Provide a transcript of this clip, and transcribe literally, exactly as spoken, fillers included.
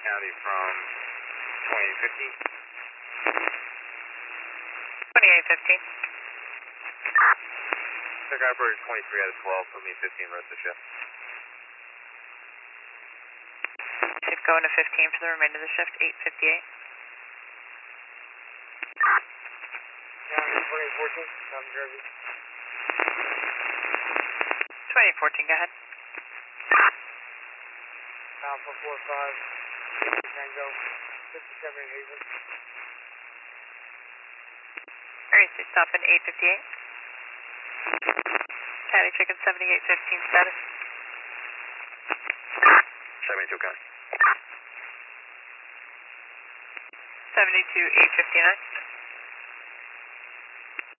County from twenty-eight fifty. twenty-eight fifty. Check operator twenty-three out of twelve, put me fifteen rest of shift. Should go into fifteen for the remainder of the shift, eight fifty-eight. County twenty fourteen, Tom Jersey. twenty fourteen, go ahead. Alpha four five, Tango, fifty-seven in Haven. Emergency stop in eight fifty-eight. County chicken seventy-eight fifteen status. seventy-two gun. seventy-two eight fifty-nine.